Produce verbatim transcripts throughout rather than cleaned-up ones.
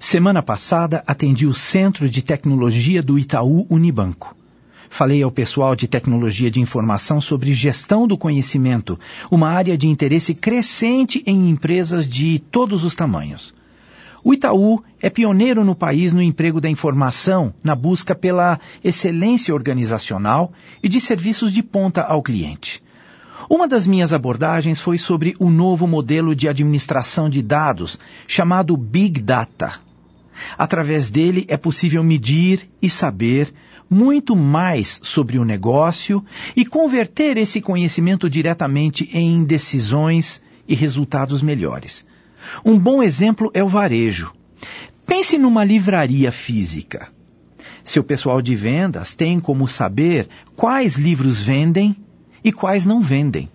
Semana passada, atendi o Centro de Tecnologia do Itaú Unibanco. Falei ao pessoal de tecnologia de informação sobre gestão do conhecimento, uma área de interesse crescente em empresas de todos os tamanhos. O Itaú é pioneiro no país no emprego da informação, na busca pela excelência organizacional e de serviços de ponta ao cliente. Uma das minhas abordagens foi sobre o novo modelo de administração de dados, chamado Big Data. Através dele é possível medir e saber muito mais sobre o negócio e converter esse conhecimento diretamente em decisões e resultados melhores. Um bom exemplo é o varejo. Pense numa livraria física. Seu pessoal de vendas tem como saber quais livros vendem e quais não vendem.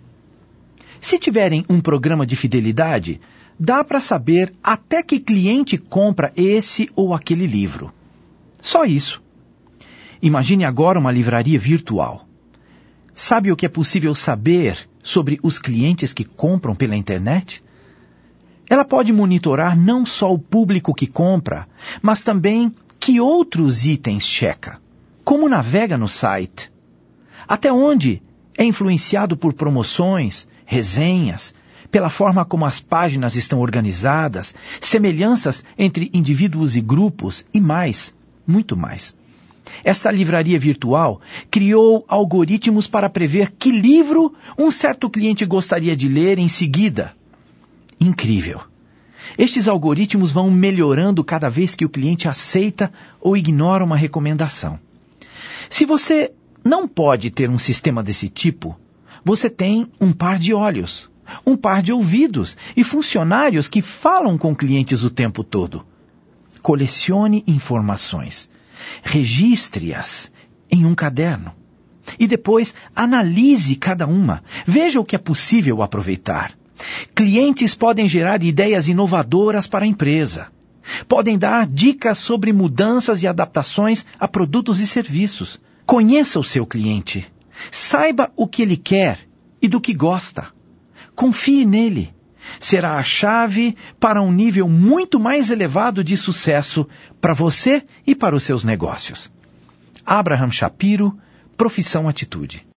Se tiverem um programa de fidelidade, dá para saber até que cliente compra esse ou aquele livro. Só isso. Imagine agora uma livraria virtual. Sabe o que é possível saber sobre os clientes que compram pela internet? Ela pode monitorar não só o público que compra, mas também que outros itens checa, como navega no site, até onde é influenciado por promoções, resenhas, pela forma como as páginas estão organizadas, semelhanças entre indivíduos e grupos e mais, muito mais. Esta livraria virtual criou algoritmos para prever que livro um certo cliente gostaria de ler em seguida. Incrível! Estes algoritmos vão melhorando cada vez que o cliente aceita ou ignora uma recomendação. Se você não pode ter um sistema desse tipo, você tem um par de olhos, um par de ouvidos e funcionários que falam com clientes o tempo todo. Colecione informações. Registre-as em um caderno e depois analise cada uma. Veja o que é possível aproveitar. Clientes podem gerar ideias inovadoras para a empresa. Podem dar dicas sobre mudanças e adaptações a produtos e serviços. Conheça o seu cliente. Saiba o que ele quer e do que gosta. Confie nele. Será a chave para um nível muito mais elevado de sucesso para você e para os seus negócios. Abraham Shapiro, Profissão Atitude.